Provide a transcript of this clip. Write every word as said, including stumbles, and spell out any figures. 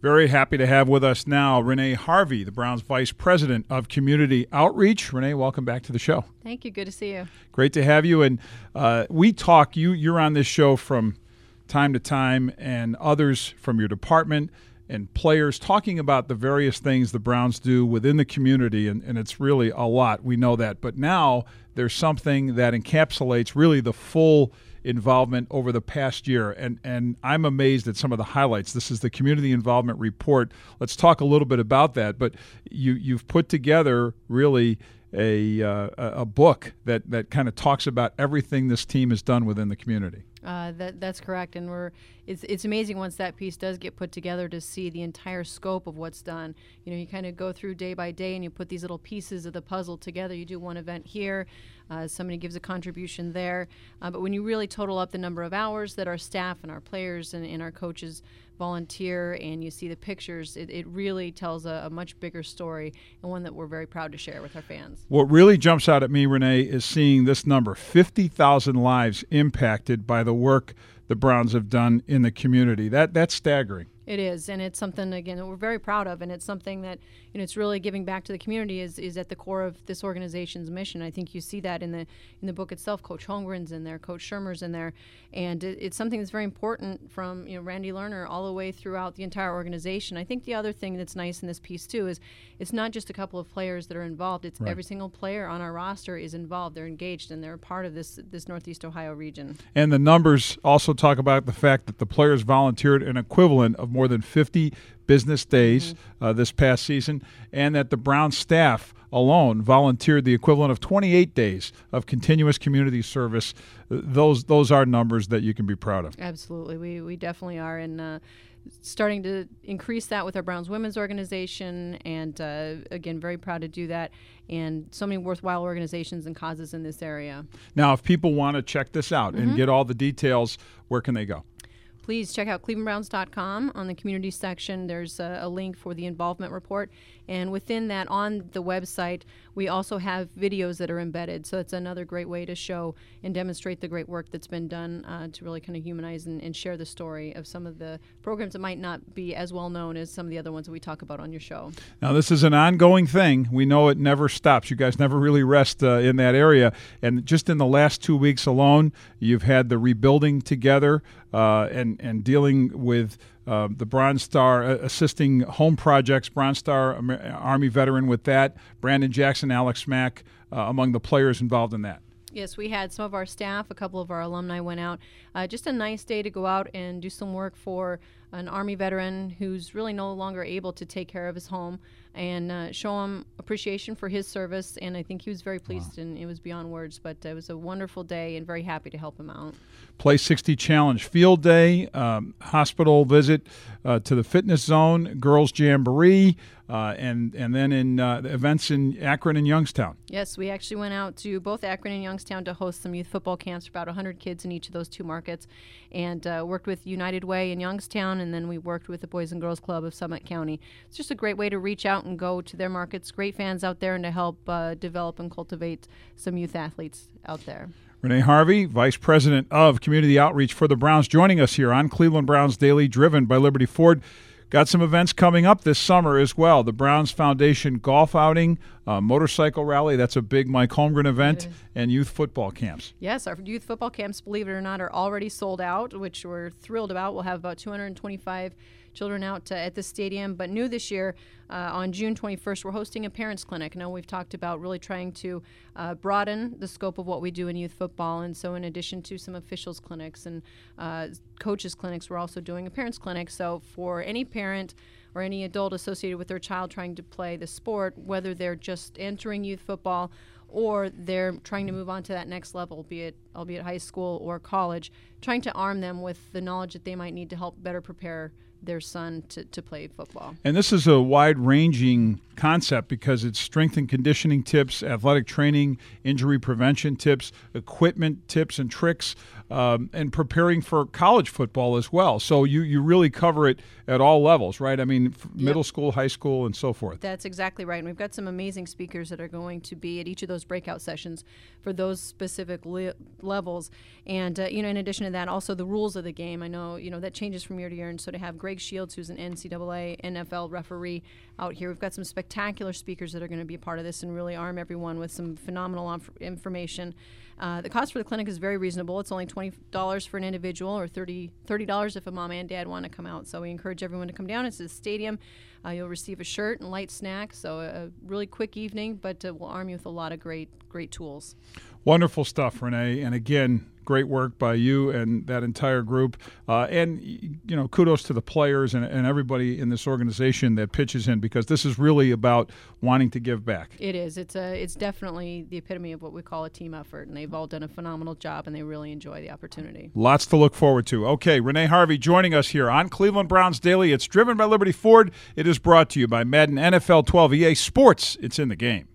Very happy to have with us now Renee Harvey, the Browns Vice President of Community Outreach. Renee, welcome back to the show. Thank you. Good to see you. Great to have you. And uh, we talk, you, you're on this show from time to time, and others from your department and players talking about the various things the Browns do within the community, and, and it's really a lot. We know that. But now there's something that encapsulates really the full involvement over the past year, and and I'm amazed at some of the highlights. This is the Community Involvement Report. Let's talk a little bit about that. But you you've put together really a uh, a book that that kind of talks about everything this team has done within the community. Uh, that that's correct, and we're it's it's amazing once that piece does get put together to see the entire scope of what's done. You know, you kind of go through day by day, and you put these little pieces of the puzzle together. You do one event here, uh, somebody gives a contribution there, uh, but when you really total up the number of hours that our staff and our players and, and our coaches volunteer, and you see the pictures, it, it really tells a, a much bigger story, and one that we're very proud to share with our fans. What really jumps out at me, Renee, is seeing this number, fifty thousand lives impacted by the work the Browns have done in the community. That That's staggering. It is, and it's something, again, that we're very proud of, and it's something that, you know, it's really giving back to the community is, is at the core of this organization's mission. I think you see that in the in the book itself. Coach Holmgren's in there, Coach Shermer's in there, and it, it's something that's very important from, you know, Randy Lerner all the way throughout the entire organization. I think the other thing that's nice in this piece, too, is it's not just a couple of players that are involved. It's right. Every single player on our roster is involved. They're engaged, and they're a part of this, this Northeast Ohio region. And the numbers also talk about the fact that the players volunteered an equivalent of more than fifty business days mm-hmm. uh, this past season, and that the Brown staff alone volunteered the equivalent of twenty-eight days of continuous community service. Those those are numbers that you can be proud of. Absolutely. We, we definitely are, and uh, starting to increase that with our Browns women's organization, and uh, again, very proud to do that, and so many worthwhile organizations and causes in this area. Now, if people want to check this out mm-hmm. and get all the details, where can they go? Please check out cleveland browns dot com. On the community section, there's a, a link for the involvement report. And within that, on the website, we also have videos that are embedded. So it's another great way to show and demonstrate the great work that's been done uh, to really kind of humanize and, and share the story of some of the programs that might not be as well known as some of the other ones that we talk about on your show. Now, this is an ongoing thing. We know it never stops. You guys never really rest uh, in that area. And just in the last two weeks alone, you've had the rebuilding together uh, and, and dealing with Uh, the Bronze Star uh, assisting home projects, Bronze Star Amer- Army veteran with that, Brandon Jackson, Alex Mack, uh, among the players involved in that. Yes, we had some of our staff, a couple of our alumni went out. Uh, just a nice day to go out and do some work for an Army veteran who's really no longer able to take care of his home, and uh, show him appreciation for his service. And I think he was very pleased, wow. and it was beyond words. But it was a wonderful day, and very happy to help him out. Play sixty Challenge Field Day, um, hospital visit uh, to the fitness zone, girls jamboree, uh, and and then in uh, events in Akron and Youngstown. Yes, we actually went out to both Akron and Youngstown to host some youth football camps for about one hundred kids in each of those two markets, and uh, worked with United Way in Youngstown, and then we worked with the Boys and Girls Club of Summit County. It's just a great way to reach out and go to their markets, great fans out there, and to help uh, develop and cultivate some youth athletes out there. Renee Harvey, Vice President of Community Outreach for the Browns, joining us here on Cleveland Browns Daily, driven by Liberty Ford. Got some events coming up this summer as well. The Browns Foundation golf outing, uh, motorcycle rally, that's a big Mike Holmgren event, and youth football camps. Yes, our youth football camps, believe it or not, are already sold out, which we're thrilled about. We'll have about two hundred twenty-five children out uh, at the stadium. But new this year, uh, on June twenty-first, we're hosting a parents clinic. Now, we've talked about really trying to uh, broaden the scope of what we do in youth football. And so in addition to some officials clinics and uh, coaches clinics, we're also doing a parents clinic. So for any parent or any adult associated with their child trying to play the sport, whether they're just entering youth football or they're trying to move on to that next level, be it albeit high school or college, trying to arm them with the knowledge that they might need to help better prepare their son to, to play football. And this is a wide-ranging concept because it's strength and conditioning tips, athletic training, injury prevention tips, equipment tips and tricks, um, and preparing for college football as well. So you, you really cover it at all levels, right? I mean, f- Yep. middle school, high school, and so forth. That's exactly right. And we've got some amazing speakers that are going to be at each of those those breakout sessions for those specific le- levels. And, uh, you know, in addition to that, also the rules of the game. I know, you know, that changes from year to year. And so to have Greg Shields, who's an N C double A, N F L referee out here, we've got some spectacular speakers that are going to be a part of this and really arm everyone with some phenomenal inf- information. Uh, the cost for the clinic is very reasonable. It's only twenty dollars for an individual, or thirty dollars if a mom and dad want to come out. So we encourage everyone to come down. It's the stadium. Uh, you'll receive a shirt and light snacks. So a, a really quick evening, but uh, we'll arm you with a lot of great, great tools. Wonderful stuff, Renee. And again, great work by you and that entire group. Uh, and, you know, kudos to the players and, and everybody in this organization that pitches in, because this is really about wanting to give back. It is. It's a, it's definitely the epitome of what we call a team effort, and they've all done a phenomenal job, and they really enjoy the opportunity. Lots to look forward to. Okay, Renee Harvey joining us here on Cleveland Browns Daily. It's driven by Liberty Ford. It is brought to you by Madden N F L twelve. E A Sports. It's in the game.